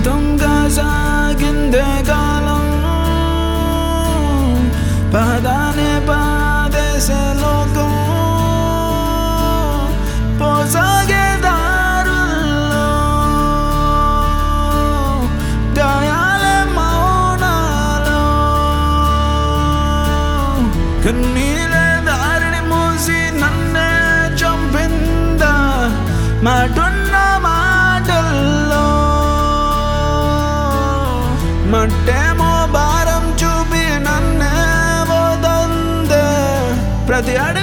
మౌనంగా సాగిందే కాలం పదానే పాదేసే లోకం పోసాగే దారుల్లో గాయాలే మౌనాలో కన్నీలే దారిని మూసి నన్నే చంపిందా మాటున్న మాటల్లో మట్టేమో భారం చూపి నన్నే వదందే ప్రతి